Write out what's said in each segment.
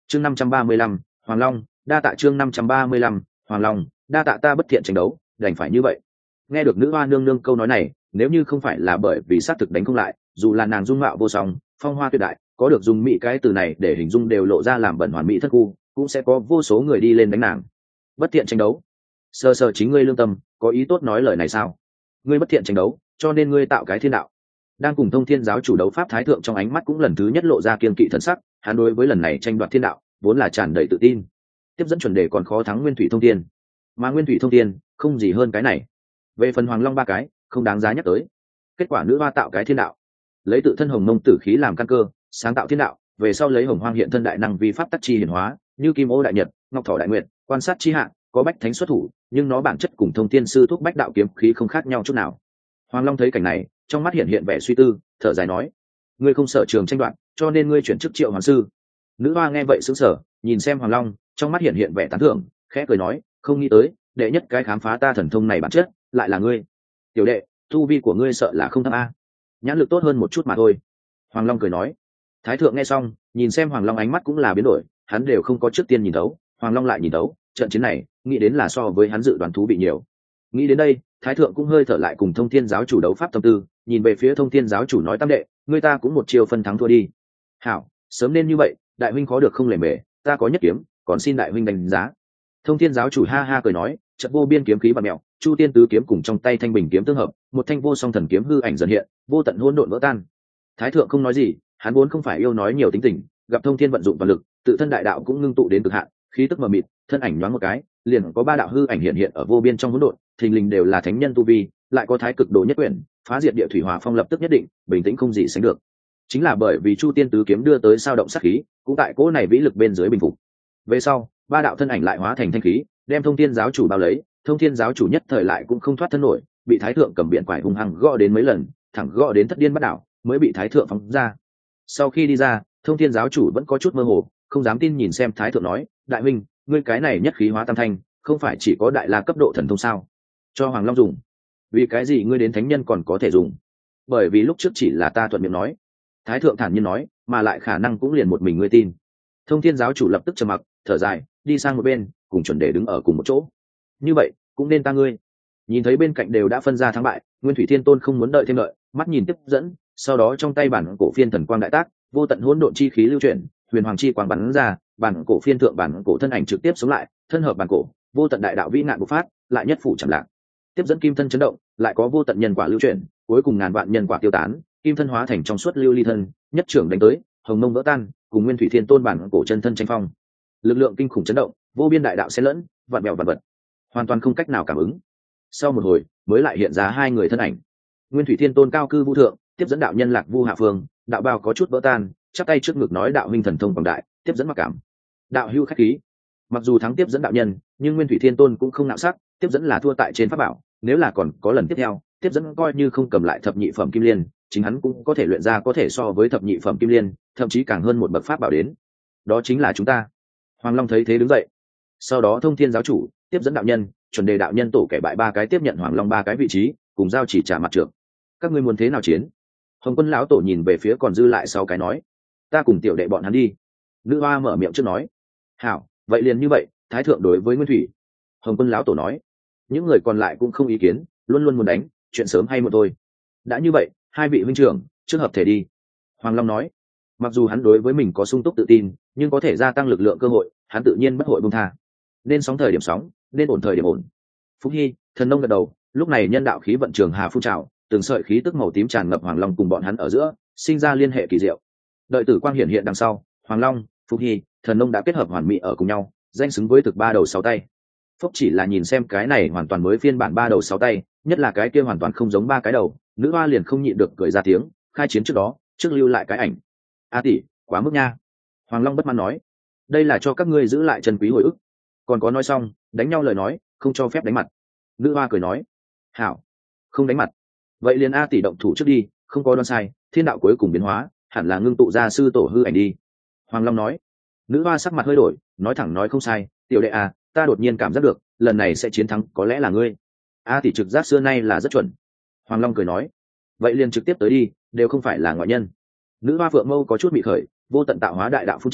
chương 535, Hoàng Long đa tạ. chương 535, Hoàng Long đa tạ. Ta bất thiện tranh đấu, đành phải như vậy. Nghe được nữ hoa nương nương câu nói này, nếu như không phải là bởi vì xác thực đánh không lại, dù là nàng dung mạo vô song, phong hoa tuyệt đại, có được dùng mỹ cái từ này để hình dung đều lộ ra làm bẩn hoàn mỹ thất khu, cũng sẽ có vô số người đi lên đánh nàng. Bất thiện tranh đấu, sơ sơ chính ngươi lương tâm, có ý tốt nói lời này sao? Ngươi bất thiện tranh đấu, cho nên ngươi tạo cái thiên đạo. Đang cùng Thông Thiên giáo chủ đấu pháp thái thượng trong ánh mắt cũng lần thứ nhất lộ ra kiên kỵ thần sắc, hắn đối với lần này tranh đoạt thiên đạo vốn là tràn đầy tự tin. Tiếp dẫn chuẩn đề còn khó thắng Nguyên Thủy Thông Thiên, mà Nguyên Thủy Thông Thiên không gì hơn cái này. Về phần Hoàng Long ba cái, không đáng giá nhắc tới. Kết quả nữ hoa tạo cái thiên đạo, lấy tự thân hồng mông tử khí làm căn cơ, sáng tạo thiên đạo, về sau lấy hồng hoang hiện thân đại năng vi pháp tắc chi hiển hóa, như kim ô đại nhật, ngọc thỏ đại nguyệt, quan sát chi hạ, có bách thánh xuất thủ, nhưng nó bản chất cùng Thông Thiên sư thúc bách đạo kiếm khí không khác nhau chút nào. Hoàng Long thấy cảnh này, trong mắt hiện vẻ suy tư, thở dài nói: ngươi không sợ trường tranh đoạt, cho nên ngươi chuyển chức Triệu Hoàng sư. Nữ hoa nghe vậy sững sờ, nhìn xem Hoàng Long, trong mắt hiện vẻ tán thưởng, khẽ cười nói: không nghĩ tới, đệ nhất cái khám phá ta thần thông này bản chất lại là ngươi. Tiểu đệ, tu vi của ngươi sợ là không thấp a, nhãn lực tốt hơn một chút mà thôi. Hoàng Long cười nói. Thái thượng nghe xong, nhìn xem Hoàng Long ánh mắt cũng là biến đổi, hắn đều không có trước tiên nhìn thấu, Hoàng Long lại nhìn thấu, trận chiến này nghĩ đến là so với hắn dự đoán thú vị nhiều. Nghĩ đến đây, Thái thượng cũng hơi thở lại cùng Thông Thiên giáo chủ đấu pháp tâm tư, nhìn về phía Thông Thiên giáo chủ nói: tam đệ, ngươi ta cũng một chiều phân thắng thua đi. Hảo, sớm nên như vậy, đại huynh khó được không lề mề, ta có nhất kiếm, còn xin đại huynh đánh giá. Thông Thiên giáo chủ ha ha cười nói, trận vô biên kiếm khí bạt mèo, Chu Tiên tứ kiếm cùng trong tay thanh bình kiếm tương hợp, một thanh vô song thần kiếm hư ảnh dần hiện, vô tận hỗn độn vỡ tan. Thái thượng không nói gì, hắn vốn không phải yêu nói nhiều tính tình, gặp Thông Thiên vận dụng toàn lực, tự thân đại đạo cũng ngưng tụ đến cực hạn, khí tức mờ mịt, thân ảnh nhoáng một cái, liền có ba đạo hư ảnh hiện ở vô biên trong hỗn độn, thình lình đều là thánh nhân tu vi, lại có thái cực đồ nhất quyển, phá diệt địa thủy hỏa phong lập tức nhất định, bình tĩnh không gì sánh được. Chính là bởi vì Chu Tiên tứ kiếm đưa tới sao động sát khí, cũng tại cỗ này vĩ lực bên dưới bình phục. Về sau, ba đạo thân ảnh lại hóa thành thanh khí, đem Thông Thiên giáo chủ bao lấy, Thông Thiên giáo chủ nhất thời lại cũng không thoát thân nổi, bị thái thượng cầm biển quải hung hăng gõ đến mấy lần, thẳng gõ đến thất điên bắt đảo, mới bị thái thượng phóng ra. Sau khi đi ra, Thông Thiên giáo chủ vẫn có chút mơ hồ, không dám tin nhìn xem thái thượng nói: đại huynh, ngươi cái này nhất khí hóa tam thanh, không phải chỉ có đại la cấp độ thần thông sao? Cho Hoàng Long dùng, vì cái gì ngươi đến thánh nhân còn có thể dùng? Bởi vì lúc trước chỉ là ta thuận miệng nói. Thái thượng thản nhiên nói, mà lại khả năng cũng liền một mình ngươi tin. Thông Thiên giáo chủ lập tức trầm mặc, thở dài, đi sang một bên, cùng chuẩn đề đứng ở cùng một chỗ. Như vậy cũng nên ta ngươi. Nhìn thấy bên cạnh đều đã phân ra thắng bại, Nguyên Thủy Thiên Tôn không muốn đợi thêm đợi, mắt nhìn tiếp dẫn, sau đó trong tay bản cổ phiên thần quang đại tác, vô tận hỗn độn chi khí lưu chuyển, huyền hoàng chi quang bắn ra, bản cổ phiên thượng bản cổ thân ảnh trực tiếp sống lại, thân hợp bản cổ, vô tận đại đạo vĩ nạn bộc phát, lại nhất phủ chậm lạc. Tiếp dẫn kim thân chấn động, lại có vô tận nhân quả lưu chuyển, cuối cùng ngàn vạn nhân quả tiêu tán, kim thân hóa thành trong suốt lưu ly thân, nhất trưởng đánh tới, hồng mông vỡ tan, cùng Nguyên Thủy Thiên Tôn bản cổ chân thân tranh phong. Lực lượng kinh khủng chấn động, vô biên đại đạo xen lẫn, vạn bèo vạn vật, hoàn toàn không cách nào cảm ứng. Sau một hồi, mới lại hiện ra hai người thân ảnh. Nguyên Thủy Thiên Tôn cao cư vũ thượng, tiếp dẫn đạo nhân Lạc Vu hạ phương, đạo bào có chút vỡ tan, chắp tay trước ngực nói: đạo huynh thần thông quảng đại, tiếp dẫn mặc cảm. Đạo hữu khách khí. Mặc dù thắng tiếp dẫn đạo nhân, nhưng Nguyên Thủy Thiên Tôn cũng không nạo sắc, tiếp dẫn là thua tại trên pháp bảo, nếu là còn có lần tiếp theo, tiếp dẫn coi như không cầm lại thập nhị phẩm kim liên, chính hắn cũng có thể luyện ra có thể so với thập nhị phẩm kim liên, thậm chí càng hơn một bậc pháp bảo đến. Đó chính là chúng ta. Hoàng Long thấy thế đứng dậy. Sau đó Thông Thiên giáo chủ, tiếp dẫn đạo nhân, chuẩn đề đạo nhân tổ kẻ bại ba cái tiếp nhận Hoàng Long ba cái vị trí, cùng giao chỉ trả mặt trưởng. Các ngươi muốn thế nào chiến? Hồng Quân lão tổ nhìn về phía còn dư lại sau cái nói: ta cùng tiểu đệ bọn hắn đi. Nữ hoa mở miệng trước nói: hảo, vậy liền như vậy. Thái thượng đối với Nguyên Thủy. Hồng Quân lão tổ nói: những người còn lại cũng không ý kiến, luôn luôn muốn đánh, chuyện sớm hay muộn thôi. Đã như vậy, hai vị huynh trưởng trước hợp thể đi. Hoàng Long nói. Mặc dù hắn đối với mình có sung túc tự tin, nhưng có thể gia tăng lực lượng cơ hội, hắn tự nhiên bất hội buông tha. Nên sóng thời điểm sóng, nên ổn thời điểm ổn. Phúc Hy, Thần Nông gật đầu, lúc này nhân đạo khí vận trường hà phun trào, từng sợi khí tức màu tím tràn ngập Hoàng Long cùng bọn hắn ở giữa, sinh ra liên hệ kỳ diệu. Đợi tử quang hiển hiện đằng sau, Hoàng Long, Phúc Hy, Thần Nông đã kết hợp hoàn mỹ ở cùng nhau, danh xứng với thực ba đầu sáu tay. Phúc chỉ là nhìn xem cái này hoàn toàn mới phiên bản ba đầu sáu tay, nhất là cái kia hoàn toàn không giống ba cái đầu, nữ hoa liền không nhịn được cười ra tiếng. Khai chiến trước đó, trước lưu lại cái ảnh. A tỷ, quá mức nha. Hoàng Long bất mãn nói, đây là cho các ngươi giữ lại chân quý hồi ức. Còn có nói xong, đánh nhau lời nói, không cho phép đánh mặt. Nữ hoa cười nói, hảo, không đánh mặt. Vậy liền A tỷ động thủ trước đi, không có đoán sai, thiên đạo cuối cùng biến hóa, hẳn là ngưng tụ ra sư tổ hư ảnh đi. Hoàng Long nói. Nữ hoa sắc mặt hơi đổi, nói thẳng nói không sai, tiểu đệ à, ta đột nhiên cảm giác được, lần này sẽ chiến thắng có lẽ là ngươi. A tỷ trực giác xưa nay là rất chuẩn. Hoàng Long cười nói, vậy liền trực tiếp tới đi, đều không phải là ngoại nhân. Nữ hoa phượng mâu có chút bị khởi, vô tận tạo hóa đại đạo phun trào,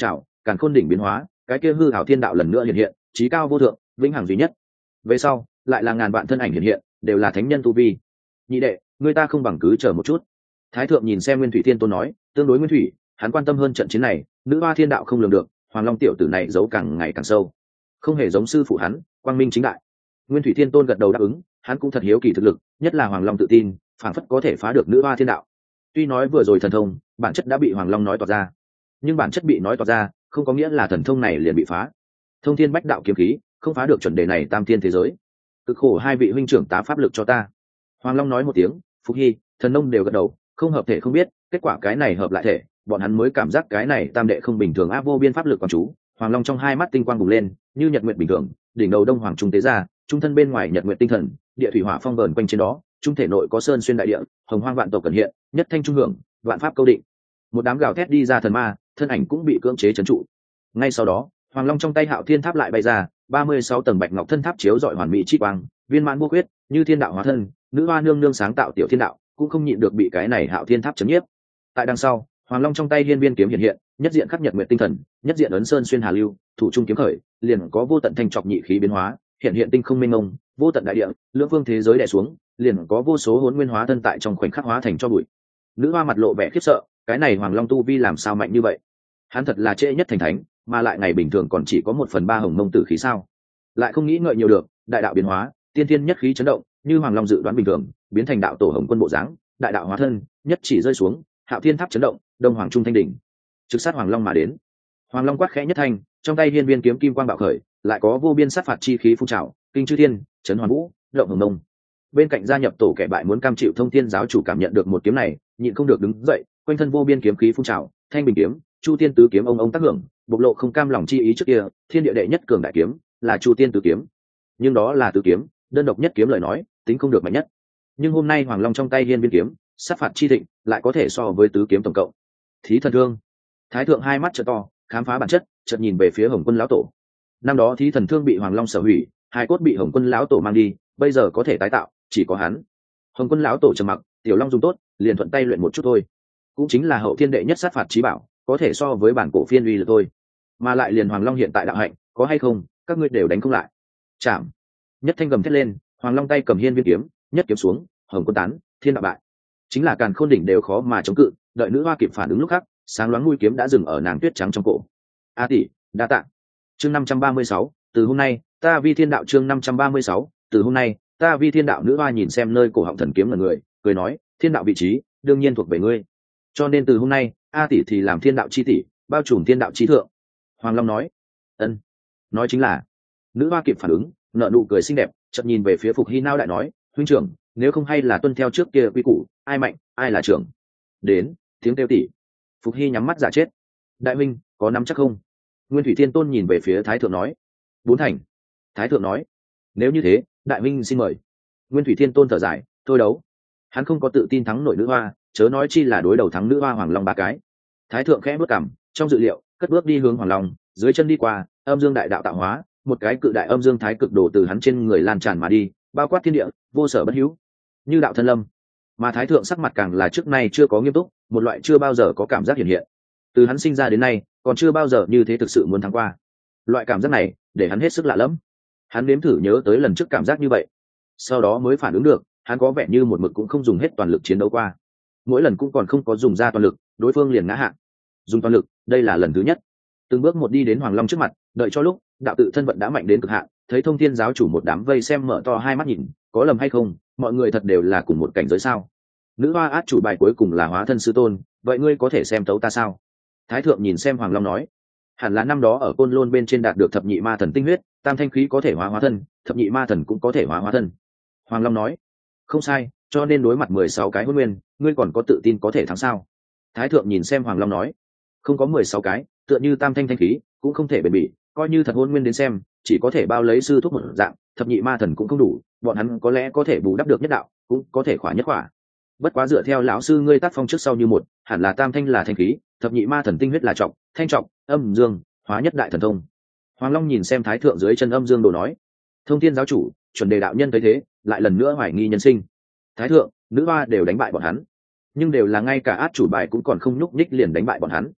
càn khôn đỉnh biến hóa, cái kia hư hảo thiên đạo lần nữa hiện hiện, trí cao vô thượng, vĩnh hằng duy nhất. Về sau lại là ngàn vạn thân ảnh hiện hiện, đều là thánh nhân tu vi. Nhị đệ, người ta không bằng cứ chờ một chút. Thái thượng nhìn xem Nguyên Thủy Thiên Tôn nói, tương đối Nguyên Thủy, hắn quan tâm hơn trận chiến này. Nữ hoa thiên đạo không lường được, Hoàng Long tiểu tử này giấu càng ngày càng sâu, không hề giống sư phụ hắn quang minh chính đại. Nguyên Thủy Thiên Tôn gật đầu đáp ứng, hắn cũng thật hiếu kỳ thực lực, nhất là Hoàng Long tự tin phảng phất có thể phá được nữ hoa thiên đạo. Tuy nói vừa rồi thần thông bản chất đã bị Hoàng Long nói toạc ra, nhưng bản chất bị nói toạc ra không có nghĩa là thần thông này liền bị phá. Thông thiên bách đạo kiếm khí không phá được chuẩn đề này tam thiên thế giới. Cực khổ hai vị huynh trưởng tá pháp lực cho ta. Hoàng Long nói một tiếng, Phúc Hy, Thần Nông đều gật đầu, không hợp thể không biết, kết quả cái này hợp lại thể, bọn hắn mới cảm giác cái này tam đệ không bình thường. Áp vô biên pháp lực quán chú. Hoàng Long trong hai mắt tinh quang bùng lên, như nhật nguyệt bình thường, đỉnh đầu đông hoàng trung tế ra, trung thân bên ngoài nhật nguyệt tinh thần, địa thủy hỏa phong vờn quanh trên đó, trung thể nội có sơn xuyên đại địa, hồng hoang vạn tộc cẩn hiện, nhất thanh trung hưởng, vạn pháp câu định. Một đám gào thét đi ra thần ma, thân ảnh cũng bị cưỡng chế trấn trụ. Ngay sau đó, Hoàng Long trong tay Hạo Thiên Tháp lại bay ra, 36 tầng bạch ngọc thân tháp chiếu rọi hoàn mỹ chi quang, viên mãn vô khuyết, như thiên đạo hóa thân, nữ hoa nương nương sáng tạo tiểu thiên đạo, cũng không nhịn được bị cái này Hạo Thiên Tháp chấn nhiếp. Tại đằng sau, Hoàng Long trong tay hiên viên kiếm hiện hiện, nhất diện khắc nhật nguyệt tinh thần, nhất diện ấn sơn xuyên hà lưu, thủ trung kiếm khởi, liền có vô tận thanh trọc nhị khí biến hóa, hiện hiện tinh không mênh mông, vô tận đại địa, lưỡng phương thế giới đè xuống, liền có vô số hỗn nguyên hóa thân tại trong khoảnh khắc hóa thành cho bụi. Nữ hoa mặt lộ vẻ khiếp sợ, cái này Hoàng Long tu vi làm sao mạnh như vậy? Hắn thật là trễ nhất thành thánh, mà lại ngày bình thường còn chỉ có 1/3 hồng mông tử khí sao? Lại không nghĩ ngợi nhiều được, đại đạo biến hóa, tiên thiên nhất khí chấn động, như Hoàng Long dự đoán bình thường, biến thành đạo tổ hồng quân bộ dáng, đại đạo hóa thân, nhất chỉ rơi xuống, Hạo Thiên Tháp chấn động, đông hoàng trung thanh đỉnh, trực sát Hoàng Long mà đến. Hoàng Long quát khẽ nhất thanh, trong tay hiên viên kiếm kim quang bạo khởi, lại có vô biên sát phạt chi khí phun trào, kinh chư thiên, chấn hoàn vũ, động hồng mông. Bên cạnh gia nhập tổ kẻ bại muốn cam chịu thông thiên giáo chủ cảm nhận được một kiếm này, nhịn không được đứng dậy, quanh thân vô biên kiếm khí phun trào, thanh bình kiếm, chu tiên tứ kiếm ông tác hưởng, bộc lộ không cam lòng chi ý trước kia, thiên địa đệ nhất cường đại kiếm, là chu tiên tứ kiếm. Nhưng đó là tứ kiếm, đơn độc nhất kiếm lời nói, tính không được mạnh nhất. Nhưng hôm nay Hoàng Long trong tay hiên viên kiếm, sát phạt chi thịnh, lại có thể so với tứ kiếm tổng cộng. Thí thần thương. Thái thượng hai mắt trợ to, khám phá bản chất, chợt nhìn về phía Hồng Quân lão tổ. Năm đó thí thần thương bị Hoàng Long sở hủy, hai cốt bị Hồng Quân lão tổ mang đi, bây giờ có thể tái tạo, chỉ có hắn. Hồng Quân lão tổ trầm mặc, Tiểu Long dùng tốt, liền thuận tay luyện một chút thôi. Cũng chính là hậu thiên đệ nhất sát phạt chí bảo, có thể so với bản cổ phiên uy lực thôi. Mà lại liền Hoàng Long hiện tại đạo hạnh, có hay không, các ngươi đều đánh không lại. Chạm. Nhất thanh gầm thét lên, Hoàng Long tay cầm hiên viên kiếm, nhất kiếm xuống, Hồng Quân tán, thiên đạo bại. Chính là càn khôn đỉnh đều khó mà chống cự, đợi nữ hoa kịp phản ứng lúc khác, sáng loáng mũi kiếm đã dừng ở nàng tuyết trắng trong cổ. A tỷ, đa tạ. Chương 536, từ hôm nay, ta vi thiên đạo. Chương 536, từ hôm nay, ta vi thiên đạo. Nữ hoa nhìn xem nơi cổ họng thần kiếm là người, cười nói, thiên đạo vị trí đương nhiên thuộc về ngươi, cho nên từ hôm nay, A tỷ thì làm thiên đạo chi tỷ, bao trùm thiên đạo chi thượng. Hoàng Long nói, ân, nói chính là. Nữ hoa kịp phản ứng, nở nụ cười xinh đẹp, chợt nhìn về phía Phục Hy nao đại nói, huynh trưởng, nếu không hay là tuân theo trước kia quy củ, ai mạnh ai là trưởng. Đến tiếng kêu tỷ. Phục Hy nhắm mắt giả chết. Đại huynh có nắm chắc không? Nguyên Thủy Thiên Tôn nhìn về phía Thái thượng nói. 4 thành. Thái thượng nói, nếu như thế, đại huynh xin mời. Nguyên Thủy Thiên Tôn thở dài, thôi đấu. Hắn không có tự tin thắng nổi nữ hoa, chớ nói chi là đối đầu thắng nữ hoa Hoàng Long 3 cái. Thái thượng khẽ bước cằm, trong dự liệu, cất bước đi hướng Hoàng Long, dưới chân đi qua, âm dương đại đạo tạo hóa, một cái cự đại âm dương thái cực đồ từ hắn trên người lan tràn mà đi, bao quát thiên địa, vô sở bất hữu, như đạo thân lâm. Mà Thái thượng sắc mặt càng là trước nay chưa có nghiêm túc, một loại chưa bao giờ có cảm giác hiện hiện. Từ hắn sinh ra đến nay, còn chưa bao giờ như thế thực sự muốn thắng qua. Loại cảm giác này, để hắn hết sức lạ lẫm. Hắn nếm thử nhớ tới lần trước cảm giác như vậy, sau đó mới phản ứng được, hắn có vẻ như một mực cũng không dùng hết toàn lực chiến đấu qua. Mỗi lần cũng còn không có dùng ra toàn lực, đối phương liền ngã hạ. Dùng toàn lực, đây là lần thứ nhất. Từng bước một đi đến Hoàng Long trước mặt, đợi cho lúc đạo tự thân vận đã mạnh đến cực hạn, thấy Thông Thiên giáo chủ một đám vây xem mở to hai mắt nhìn, có lầm hay không, mọi người thật đều là cùng một cảnh giới sao? Nữ hoa át chủ bài cuối cùng là hóa thân sư tôn, vậy ngươi có thể xem tấu ta sao? Thái thượng nhìn xem Hoàng Long nói, hẳn là năm đó ở Côn Lôn bên trên đạt được thập nhị ma thần tinh huyết, tam thanh khí có thể hóa hóa thân, thập nhị ma thần cũng có thể hóa hóa thân. Hoàng Long nói, không sai, cho nên đối mặt 16 cái hôn nguyên, ngươi còn có tự tin có thể thắng sao? Thái thượng nhìn xem Hoàng Long nói, không có 16 cái, tựa như tam thanh thanh khí cũng không thể bền bỉ, coi như thật hôn nguyên đến xem, chỉ có thể bao lấy sư thúc một dạng, thập nhị ma thần cũng không đủ, bọn hắn có lẽ có thể bù đắp được nhất đạo, cũng có thể khỏa nhất khỏa. Bất quá dựa theo lão sư ngươi tác phong trước sau như một, hẳn là tam thanh là thanh khí, thập nhị ma thần tinh huyết là trọng, thanh trọng, âm dương, hóa nhất đại thần thông. Hoàng Long nhìn xem Thái thượng dưới chân âm dương đồ nói, Thông Thiên giáo chủ, chuẩn đề đạo nhân thấy thế, lại lần nữa hoài nghi nhân sinh. Thái thượng, nữ hoa đều đánh bại bọn hắn, nhưng đều là ngay cả át chủ bài cũng còn không nhúc nhích liền đánh bại bọn hắn.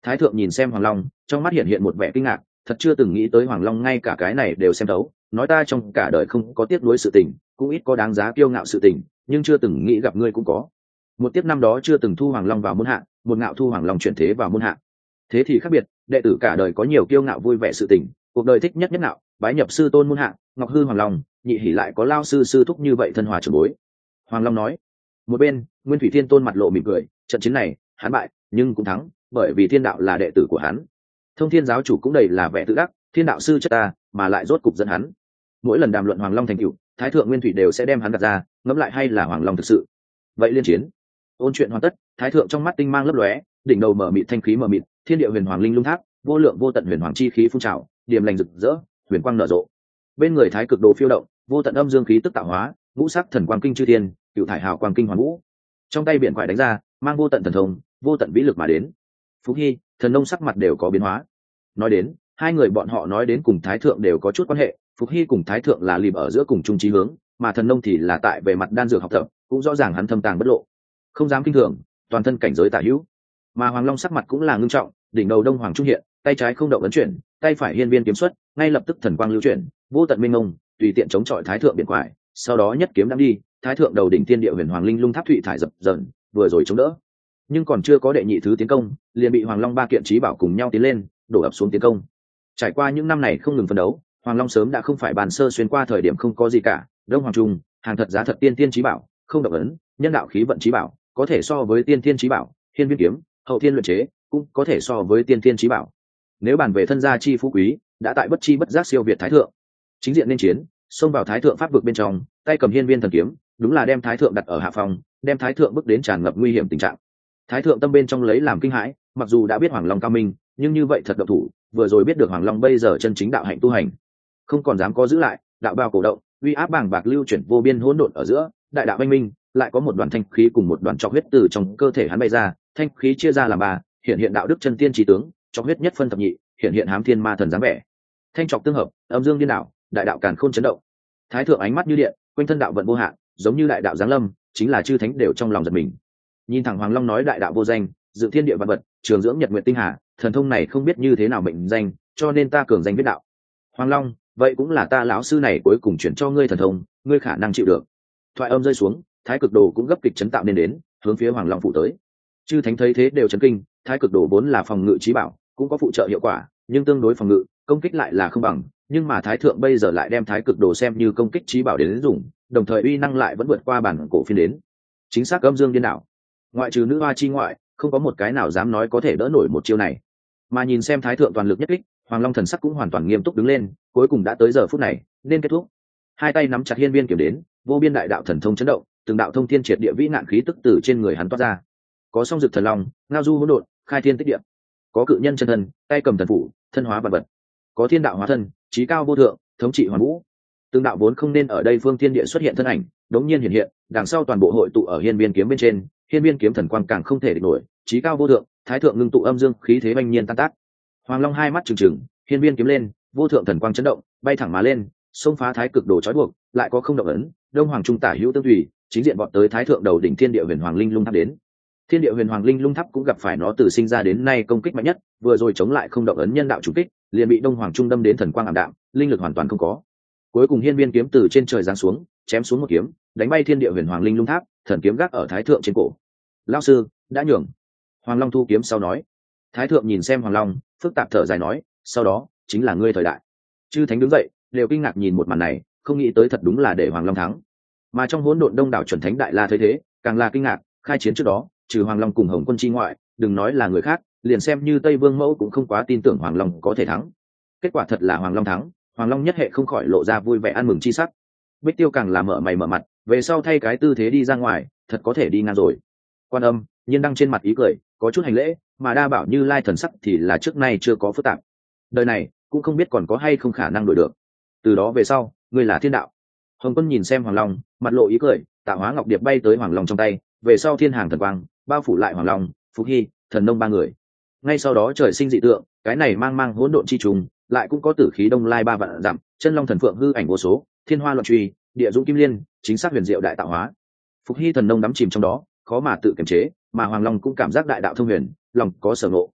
Thái thượng nhìn xem Hoàng Long, trong mắt hiện hiện một vẻ kinh ngạc, thật chưa từng nghĩ tới Hoàng Long ngay cả cái này đều xem thấu, nói ta trong cả đời không có tiếc nuối sự tình, cũng ít có đáng giá kiêu ngạo sự tình, nhưng chưa từng nghĩ gặp ngươi cũng có. Một tiếc năm đó chưa từng thu Hoàng Long vào môn hạ, một ngạo thu Hoàng Long chuyển thế vào môn hạ. Thế thì khác biệt, đệ tử cả đời có nhiều kiêu ngạo vui vẻ sự tình, cuộc đời thích nhất nhất ngạo, bái nhập sư tôn môn hạ, Ngọc Hư Hoàng Long, nhị hỉ lại có lao sư sư thúc như vậy thân hòa trưởng bối. Hoàng Long nói. Một bên, Nguyên Thủy Thiên Tôn mặt lộ mỉm cười, trận chiến này, hắn bại, nhưng cũng thắng, bởi vì Thiên đạo là đệ tử của hắn. Thông Thiên giáo chủ cũng đầy là vẻ tự đắc, Thiên đạo sư chất ta, mà lại rốt cục dẫn hắn. Mỗi lần đàm luận Hoàng Long thành tựu, Thái thượng Nguyên Thủy đều sẽ đem hắn đặt ra, ngẫm lại hay là Hoàng Long thực sự. Vậy liên chiến. Ôn chuyện hoàn tất, Thái thượng trong mắt tinh mang lấp lóe, đỉnh đầu mở mịt thanh khí mở mịt, thiên địa huyền hoàng linh lung tháp, vô lượng vô tận huyền hoàng chi khí phun trào, điềm lành rực rỡ, huyền quang nở rộ. Bên người Thái cực đồ phiêu động, vô tận âm dương khí tức tạo hóa, ngũ sắc thần quang kinh chư thiên, cựu thải hào quang kinh hoàn vũ. Trong tay biển quải đánh ra, mang vô tận thần thông, vô tận vĩ lực mà đến. Phúc Hy, Thần Nông sắc mặt đều có biến hóa. Nói đến, hai người bọn họ nói đến cùng Thái thượng đều có chút quan hệ, Phục Hy cùng Thái thượng là lìm ở giữa cùng chung chí hướng, mà Thần Nông thì là tại về mặt đan dược học tập, cũng rõ ràng hắn thâm tàng bất lộ, không dám kinh thường, toàn thân cảnh giới tả hữu. Mà Hoàng Long sắc mặt cũng là ngưng trọng, đỉnh đầu đông hoàng trung hiện, tay trái không động ấn chuyển, tay phải hiên viên kiếm xuất, ngay lập tức thần quang lưu chuyển, vô tận minh ngông, tùy tiện chống chọi Thái thượng biển quải, sau đó nhất kiếm đâm đi, Thái thượng đầu đỉnh thiên địa huyền hoàng linh lung tháp thụy thải dập dờn, vừa rồi chống đỡ, nhưng còn chưa có đệ nhị thứ tiến công, liền bị Hoàng Long ba kiện chí bảo cùng nhau tiến lên, đổ ập xuống tiến công. Trải qua những năm này không ngừng phấn đấu, Hoàng Long sớm đã không phải bàn sơ xuyên qua thời điểm không có gì cả, đông hoàng trung, hàng thật giá thật tiên tiên chí bảo, không động ấn, nhân đạo khí vận chí bảo, có thể so với tiên tiên chí bảo, hiên viên kiếm, hậu thiên luyện chế, cũng có thể so với tiên tiên chí bảo. Nếu bàn về thân gia chi phú quý, đã tại bất chi bất giác siêu việt Thái thượng. Chính diện nên chiến, xông vào Thái thượng pháp vực bên trong, tay cầm hiên viên thần kiếm, đúng là đem Thái thượng đặt ở hạ phòng, đem Thái thượng bước đến tràn ngập nguy hiểm tình trạng. Thái thượng tâm bên trong lấy làm kinh hãi, mặc dù đã biết Hoàng Long cao minh, nhưng như vậy thật độc thủ, vừa rồi biết được Hoàng Long bây giờ chân chính đạo hạnh tu hành, không còn dám có giữ lại, đạo bao cổ động, uy áp bàng bạc lưu chuyển vô biên hỗn độn ở giữa, đại đạo anh minh, lại có một đoàn thanh khí cùng một đoàn trọc huyết từ trong cơ thể hắn bay ra, thanh khí chia ra làm ba, hiện hiện đạo đức chân tiên chí tướng, trọc huyết nhất phân thập nhị, hiện hiện hám thiên ma thần dáng vẻ. Thanh trọc tương hợp, âm dương điên đảo, đại đạo càn khôn chấn động. Thái thượng ánh mắt như điện, quanh thân đạo vận vô hạn, giống như đại đạo giáng lâm, chính là chư thánh đều trong lòng giật mình. Nhìn thẳng Hoàng Long nói đại đạo vô danh, dự thiên địa vạn vật, trường dưỡng nhật nguyện tinh hà, thần thông này không biết như thế nào mệnh danh, cho nên ta cường danh viết đạo. Hoàng Long, vậy cũng là ta lão sư này cuối cùng chuyển cho ngươi thần thông, ngươi khả năng chịu được. Thoại âm rơi xuống, Thái cực đồ cũng gấp kịch chấn tạo nên đến, hướng phía Hoàng Long phụ tới. Chư thánh thấy thế đều chấn kinh, Thái cực đồ vốn là phòng ngự chí bảo, cũng có phụ trợ hiệu quả, nhưng tương đối phòng ngự, công kích lại là không bằng, nhưng mà Thái thượng bây giờ lại đem Thái cực đồ xem như công kích chí bảo đến dùng, đồng thời uy năng lại vẫn vượt qua bản cổ phiên đến. Chính xác âm dương điên đảo. Ngoại trừ nữ hoa chi ngoại, không có một cái nào dám nói có thể đỡ nổi một chiêu này. Mà nhìn xem Thái thượng toàn lực nhất kích, Hoàng Long thần sắc cũng hoàn toàn nghiêm túc đứng lên, cuối cùng đã tới giờ phút này, nên kết thúc. Hai tay nắm chặt hiên viên kiếm đến, vô biên đại đạo thần thông chấn động, từng đạo thông thiên triệt địa vĩ nạn khí tức từ trên người hắn toát ra. Có song dực thần long, ngao du hỗn độn, khai thiên tích địa. Có cự nhân chân thân, tay cầm thần phủ, thân hóa vật vật. Có thiên đạo hóa thân, chí cao vô thượng, thống trị hoàn vũ. Từng đạo vốn không nên ở đây phương thiên địa xuất hiện thân ảnh, đống nhiên hiện hiện, đằng sau toàn bộ hội tụ ở hiên viên kiếm bên trên, hiên viên kiếm thần quang càng không thể địch nổi, chí cao vô thượng, Thái thượng ngưng tụ âm dương khí thế oanh nhiên tan tác. Hoàng Long hai mắt trừng trừng, hiên viên kiếm lên, vô thượng thần quang chấn động, bay thẳng mà lên, xông phá thái cực đồ trói buộc, lại có không động ấn, đông hoàng trung tả hữu tương thủy, chính diện vọt tới Thái thượng đầu đỉnh thiên địa huyền hoàng linh lung tháp đến. Thiên địa huyền hoàng linh lung tháp cũng gặp phải nó từ sinh ra đến nay công kích mạnh nhất, vừa rồi chống lại không động ấn nhân đạo chủ kích, liền bị đông hoàng trung đâm đến thần quang ảm đạm, linh lực hoàn toàn không có. Cuối cùng hiên viên kiếm từ trên trời giáng xuống, chém xuống một kiếm, đánh bay thiên địa huyền hoàng linh lung tháp, thần kiếm gác ở Thái thượng trên cổ. Lão sư đã nhường. Hoàng Long thu kiếm sau nói. Thái thượng nhìn xem Hoàng Long, phức tạp thở dài nói, sau đó chính là ngươi thời đại. Chư thánh đứng dậy, đều kinh ngạc nhìn một màn này, không nghĩ tới thật đúng là để Hoàng Long thắng. Mà trong hỗn độn đông đảo chuẩn thánh đại la thấy thế, càng là kinh ngạc, khai chiến trước đó, trừ Hoàng Long cùng Hồng Quân chi ngoại, đừng nói là người khác, liền xem như Tây Vương Mẫu cũng không quá tin tưởng Hoàng Long có thể thắng. Kết quả thật là Hoàng Long thắng, Hoàng Long nhất hệ không khỏi lộ ra vui vẻ ăn mừng chi sắc. Bích Tiêu càng là mở mày mở mặt, về sau thay cái tư thế đi ra ngoài, thật có thể đi ngang rồi. Quan Âm, Nhiên Đăng trên mặt ý cười, có chút hành lễ, mà Đa Bảo Như Lai thần sắc thì là trước nay chưa có phức tạp. Đời này cũng không biết còn có hay không khả năng đổi được. Từ đó về sau, ngươi là thiên đạo. Hồng Quân nhìn xem Hoàng Long, mặt lộ ý cười, tạo hóa ngọc điệp bay tới Hoàng Long trong tay, về sau thiên hàng thần quang bao phủ lại Hoàng Long, Phúc Hy, Thần Nông ba người. Ngay sau đó trời sinh dị tượng, cái này mang hỗn độn chi trùng, lại cũng có tử khí đông lai ba vạn dặm, chân long thần phượng hư ảnh vô số, thiên hoa loạn truy, địa dũng kim liên, chính xác huyền diệu đại tạo hóa. Phúc Hy Thần Nông đắm chìm trong đó, khó mà tự kiềm chế, mà Hoàng Long cũng cảm giác đại đạo thông huyền, lòng có sở ngộ,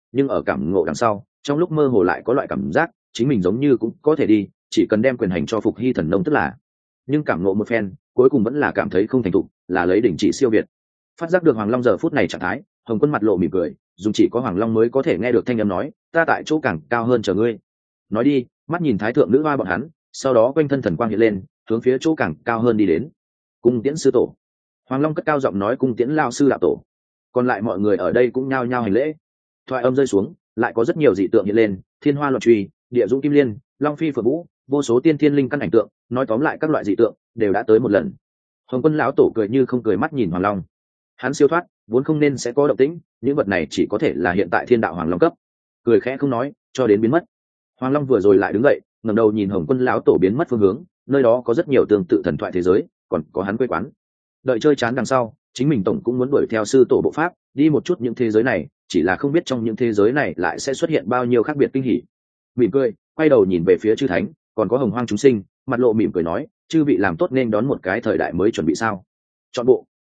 nhưng ở cảm ngộ đằng sau trong lúc mơ hồ lại có loại cảm giác chính mình giống như cũng có thể đi, chỉ cần đem quyền hành cho Phục Hy thần nông tức là. Nhưng cảm ngộ một phen cuối cùng vẫn là cảm thấy không thành thục, là lấy đỉnh chỉ siêu việt. Phát giác được Hoàng Long giờ phút này trạng thái, Hồng Quân mặt lộ mỉm cười, dùng chỉ có Hoàng Long mới có thể nghe được thanh âm nói, ta tại chỗ càng cao hơn chờ ngươi. Nói đi, mắt nhìn thái thượng nữ hoa bọn hắn, sau đó quanh thân thần quang hiện lên, hướng phía chỗ càng cao hơn đi đến. Cung tiễn sư tổ. Hoàng Long cất cao giọng nói cung tiễn lao sư đạo tổ. Còn lại mọi người ở đây cũng nhao nhao hành lễ. Thoại âm rơi xuống, lại có rất nhiều dị tượng hiện lên, thiên hoa loạn truy, địa dũng kim liên, long phi phượng vũ, vô số tiên thiên linh căn ảnh tượng, nói tóm lại các loại dị tượng đều đã tới một lần. Hồng Quân lão tổ cười như không cười mắt nhìn Hoàng Long. Hắn siêu thoát, vốn không nên sẽ có động tĩnh, những vật này chỉ có thể là hiện tại thiên đạo Hoàng Long cấp. Cười khẽ không nói, cho đến biến mất. Hoàng Long vừa rồi lại đứng dậy, ngẩng đầu nhìn Hồng Quân lão tổ biến mất phương hướng, nơi đó có rất nhiều tương tự thần thoại thế giới, còn có hắn quê quán. Đợi chơi chán đằng sau, chính mình tổng cũng muốn đuổi theo sư tổ bộ pháp, đi một chút những thế giới này, chỉ là không biết trong những thế giới này lại sẽ xuất hiện bao nhiêu khác biệt kinh hỉ. Mỉm cười, quay đầu nhìn về phía chư thánh, còn có Hồng Hoang chúng sinh, mặt lộ mỉm cười nói, chư vị làm tốt nên đón một cái thời đại mới chuẩn bị sao? Chọn bộ.